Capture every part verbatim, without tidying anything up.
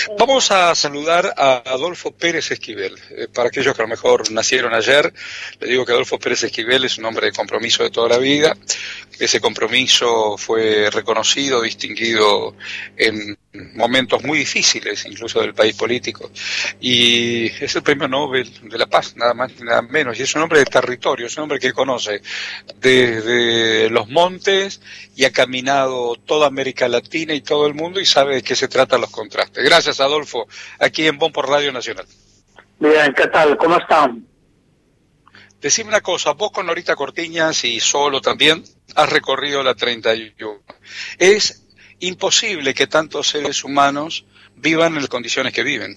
Vamos a saludar a Adolfo Pérez Esquivel. Eh, para aquellos que a lo mejor nacieron ayer, le digo que Adolfo Pérez Esquivel es un hombre de compromiso de toda la vida. Ese compromiso fue reconocido, distinguido en momentos muy difíciles, incluso del país político. Y es el Premio Nobel de la Paz, nada más ni nada menos. Y es un hombre de territorio, es un hombre que conoce desde los montes y ha caminado toda América Latina y todo el mundo y sabe de qué se tratan los contrastes. Gracias, Adolfo, aquí en Bonn por Radio Nacional. Bien, ¿qué tal? ¿Cómo están? Decime una cosa, vos con Norita Cortiñas y solo también has recorrido la treinta y uno. Es imposible que tantos seres humanos vivan en las condiciones que viven.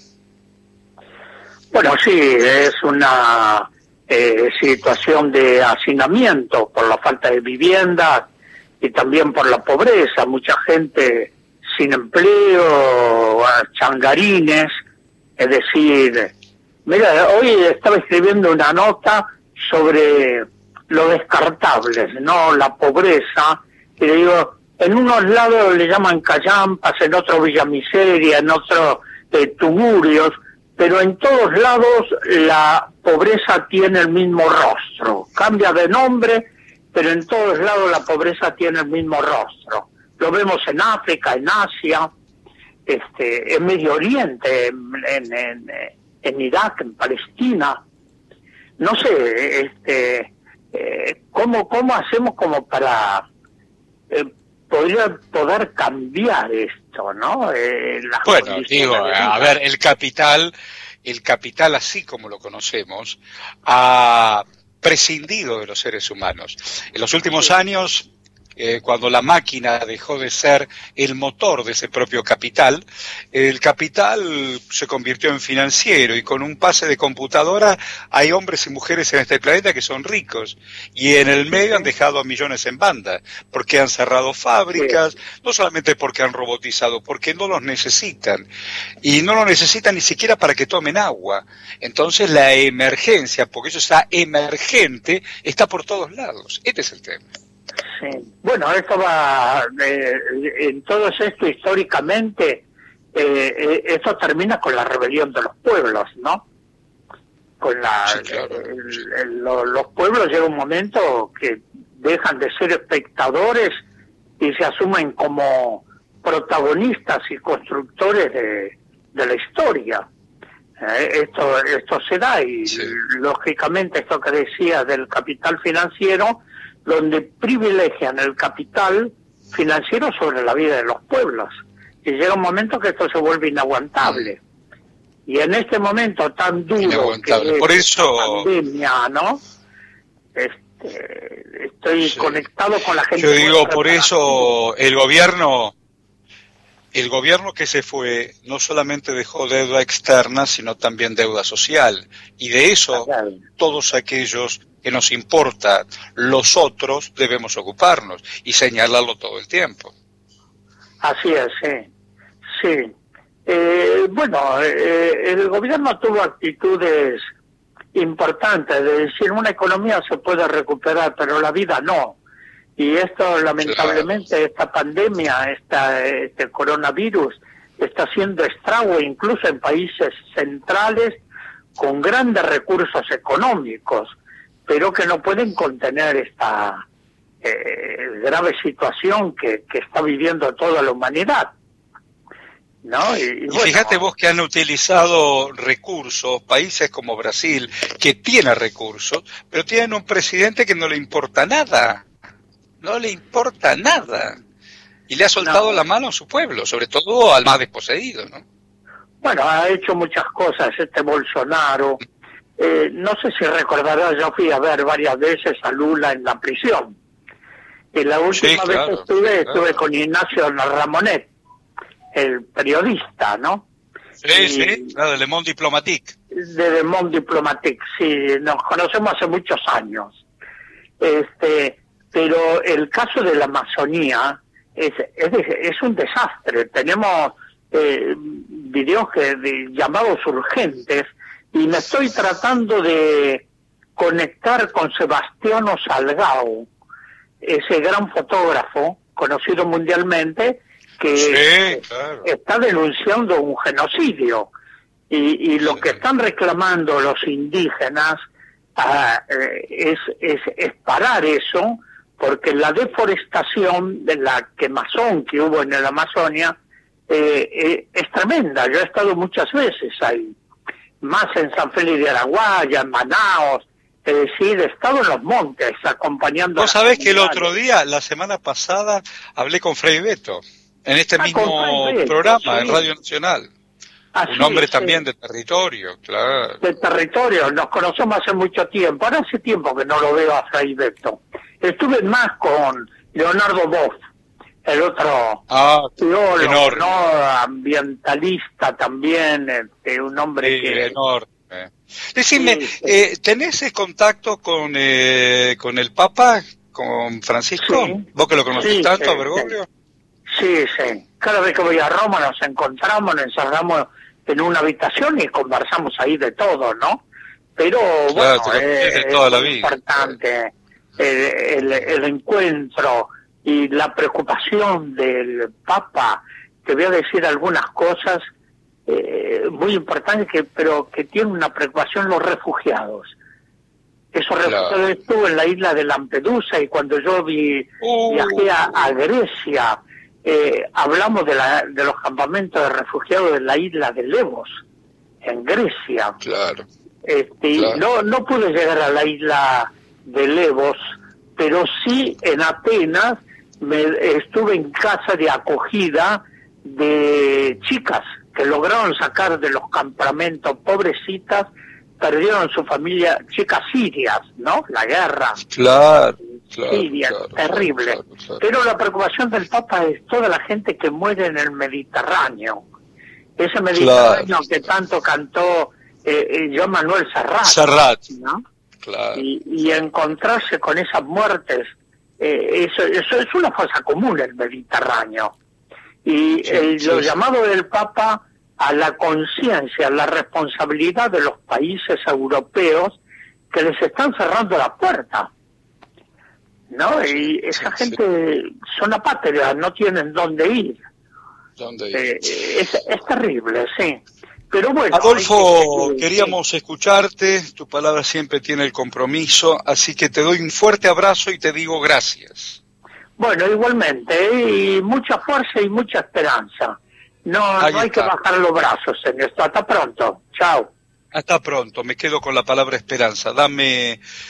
Bueno, sí, es una eh, situación de hacinamiento por la falta de vivienda y también por la pobreza. Mucha gente sin empleo, changarines, es decir, mira, hoy estaba escribiendo una nota sobre lo descartables, ¿no? La pobreza, y le digo, en unos lados le llaman callampas, en otros Villa Miseria, en otros eh, tugurios, pero en todos lados la pobreza tiene el mismo rostro, cambia de nombre, pero en todos lados la pobreza tiene el mismo rostro. Lo vemos en África, en Asia, este, en Medio Oriente, en, en, en, en Irak, en Palestina. No sé, este, eh, ¿cómo, cómo hacemos como para eh, poder, poder cambiar esto, ¿no? Eh, las bueno, digo, a ver, el capital, el capital así como lo conocemos, ha prescindido de los seres humanos. En los últimos sí. años, eh, cuando la máquina dejó de ser el motor de ese propio capital, el capital se convirtió en financiero y con un pase de computadora hay hombres y mujeres en este planeta que son ricos y en el medio han dejado a millones en banda porque han cerrado fábricas, no solamente porque han robotizado, porque no los necesitan y no lo necesitan ni siquiera para que tomen agua. Entonces la emergencia, porque eso está emergente, está por todos lados. Este es el tema. Sí. Bueno, esto va, eh, en todo esto históricamente, eh, eh, esto termina con la rebelión de los pueblos, ¿no? Con la, sí, claro. el, el, lo, los pueblos llega un momento que dejan de ser espectadores y se asumen como protagonistas y constructores de, de la historia. Eh, esto, esto se da y sí. lógicamente esto que decía del capital financiero, donde privilegian el capital financiero sobre la vida de los pueblos. Y llega un momento que esto se vuelve inaguantable. Y en este momento tan duro que por es eso... la pandemia, ¿no? Este, estoy sí. conectado con la gente. Yo digo, por eso el gobierno... El gobierno que se fue no solamente dejó deuda externa, sino también deuda social. Y de eso, todos aquellos que nos importa, los otros, debemos ocuparnos y señalarlo todo el tiempo. Así es, sí. Sí. Eh, bueno, eh, el gobierno tuvo actitudes importantes, de decir, una economía se puede recuperar, pero la vida no. Y esto, lamentablemente, claro. esta pandemia, esta, este coronavirus, está haciendo estrago incluso en países centrales con grandes recursos económicos, pero que no pueden contener esta eh, grave situación que, que está viviendo toda la humanidad, ¿no? Y, y, y bueno, fíjate vos que han utilizado recursos, países como Brasil, que tiene recursos, pero tienen un presidente que no le importa nada. No le importa nada. Y le ha soltado no. la mano a su pueblo, sobre todo al más desposeído, ¿no? Bueno, ha hecho muchas cosas este Bolsonaro. Eh, no sé si recordarás, yo fui a ver varias veces a Lula en la prisión. Y la última sí, vez claro, que estuve, sí, estuve claro. con Ignacio Ramonet, el periodista, ¿no? Sí, y, sí, claro, de Le Monde Diplomatique. De Le Monde Diplomatique, sí, nos conocemos hace muchos años. Este... Pero el caso de la Amazonía es, es, es un desastre. Tenemos eh, videos que, de, llamados urgentes y me estoy tratando de conectar con Sebastiano Salgado, ese gran fotógrafo conocido mundialmente que Sí, claro. está denunciando un genocidio. Y, y lo que están reclamando los indígenas ah, eh, es, es, es parar eso, porque la deforestación de la quemazón que hubo en la Amazonia eh, eh, es tremenda. Yo he estado muchas veces ahí, más en San Félix de Araguaia, en Manaos, es decir, he estado en los montes acompañando. Vos sabés que el otro día, la semana pasada, hablé con Frei Beto, en este ah, mismo Beto, programa, sí. en Radio Nacional. Ah, un sí, hombre sí. también de territorio, claro. De territorio, nos conocemos hace mucho tiempo. Ahora hace tiempo que no lo veo a Fray Beto. Estuve más con Leonardo Boff, el otro ah, teólogo, enorme. ¿no? Ambientalista también, este, un hombre Sí, que... enorme. Decime, Sí, sí. eh, ¿tenés contacto con eh, con el Papa, con Francisco? Sí. ¿Vos que lo conocés Sí, tanto, sí, a Bergoglio? Sí, sí. Cada vez que voy a Roma nos encontramos, nos encerramos en una habitación y conversamos ahí de todo, ¿no? Pero Claro, bueno, te lo eh, tenés de es toda la muy vida. importante el, el, el encuentro y la preocupación del Papa. Te voy a decir algunas cosas eh, muy importantes, que pero que tienen una preocupación los refugiados. Esos Claro. refugiados, estuve en la isla de Lampedusa y cuando yo vi, Uh. viajé a, a Grecia, eh, hablamos de, la, de los campamentos de refugiados de la isla de Levos, en Grecia. Claro. Este, Claro. no, no pude llegar a la isla de Levos, pero sí en Atenas me estuve en casa de acogida de chicas que lograron sacar de los campamentos, pobrecitas, perdieron su familia, chicas sirias, ¿no? La guerra. Claro, claro, Siria, claro, terrible. claro, claro. Pero la preocupación del Papa es toda la gente que muere en el Mediterráneo. Ese Mediterráneo Claro. que tanto cantó eh, eh, Joan Manuel Serrat, Serrat, ¿no? claro. Y, y encontrarse con esas muertes, eh, eso, eso es una fosa común el Mediterráneo. Y Sí, el, sí, lo sí. llamado del Papa a la conciencia, a la responsabilidad de los países europeos que les están cerrando la puerta, ¿no? Y esa sí, gente son apátridas, no tienen dónde ir. ¿Dónde ir? Eh, es, es terrible, sí. Pero bueno, Adolfo, hay que- queríamos escucharte, tu palabra siempre tiene el compromiso, así que te doy un fuerte abrazo y te digo gracias. Bueno, igualmente, ¿eh? Y mucha fuerza y mucha esperanza. No, Ahí no hay que está. bajar los brazos en esto. Hasta pronto. Chao. Hasta pronto, me quedo con la palabra esperanza. Dame